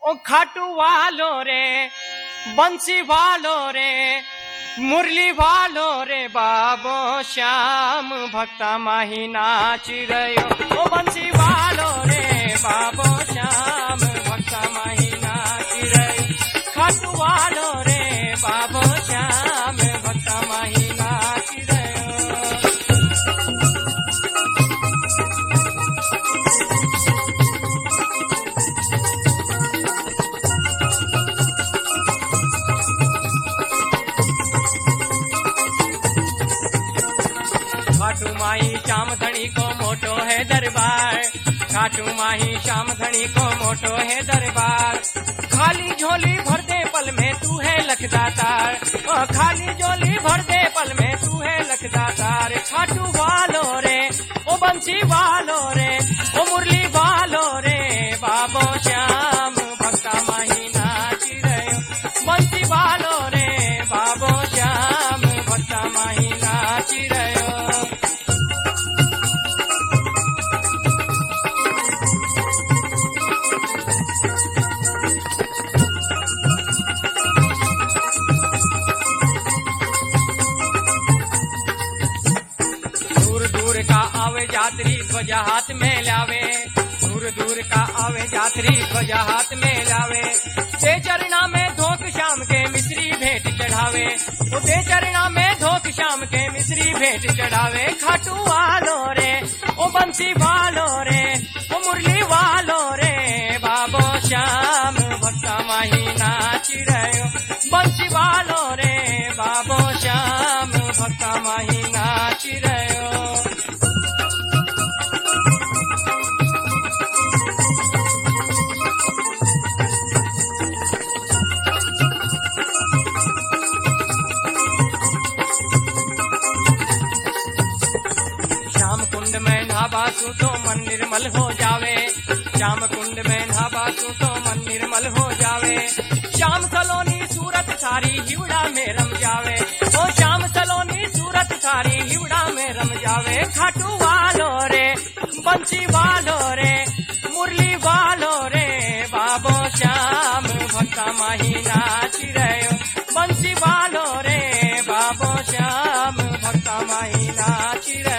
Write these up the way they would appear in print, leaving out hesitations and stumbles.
ओ खाटू वालो रे बंसी वालो रे मुरली वालो रे बाबो श्याम भक्ता माही नाच रयो ओ बंसी वालो रे बाबो श्याम भक्ता माही नाच रयो खाटू वालो रे बाबो श्याम भक्ता माही नाच रयो। खाटू माही श्याम धनी को मोटो है दरबार, खाटू माही श्याम धनी को मोटो है दरबार। खाली झोली भर दे पल में तू है लखदातार, खाली झोली भर दे पल में तू है लखदातार। खाटू वालो रे ओ बंसी वालो रे ओ मुरली वालो रे बाबो श्याम भक्ता माही नाच रहे बंसी वालो रे बाबो श्याम भक्ता माही नाच रहे। यात्री ध्वजा हाथ में लावे, दूर दूर का आवे यात्री ध्वजा हाथ में लावे। ते चरणा में धोक श्याम के मिश्री भेंट चढ़ावे, वो ते चरणा में धोक श्याम के मिश्री भेंट चढ़ावे। खाटू वालो रे ओ बंसी वालो रे ओ मुरली वालो रे बाबो श्याम भक्ता माही नाच रहे बंसी वालो रे बाबो श्याम भक्ता माही नाच रहे। नहाबासु तो मन निर्मल हो जावे, श्याम कुंड में नहाबासु तो मन निर्मल हो जावे। श्याम सलोनी सूरत सारी हिवड़ा में रम जावे, ओ श्याम सलोनी सूरत सारी हिवड़ा में रम जावे। खाटू वालो रे बंसी वालो रे मुरली वालो रे बाबो श्याम भक्ता माही नाच रहे बंसी वालो रे बाबो श्याम भक्ता माही नाच रहे।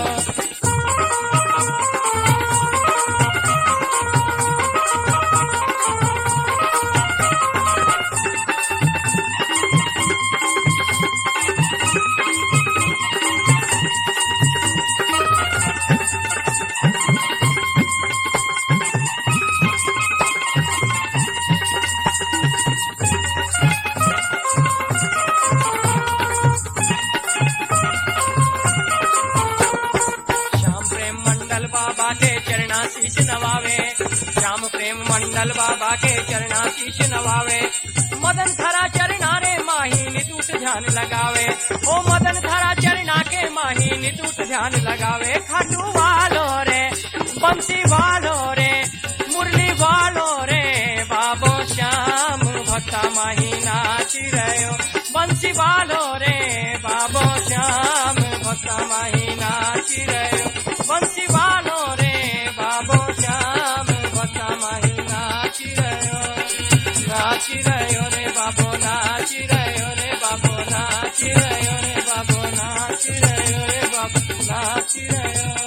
बाबा के चरणाशीष नवावे, श्याम प्रेम मंडल बाबा के चरणाशीष नवावे। मदन थरा चरणा रे माही नितूट ध्यान लगावे, ओ मदन थरा चरणा के माही नितूट ध्यान लगावे। खाटू वालो रे बंसी वालो रे मुरली वालो रे बाबो श्याम भक्ता माही नाच रहे बंसी वालो रे बाबो श्याम भक्ता माही नाच रहे बंसी वालो रे बाबो श्याम भक्ता माही नाच रहे रे बाबो नाच रहे रे बाबो नाच रहे रे बाबो नाच रहे रे बाबो नाच रहे।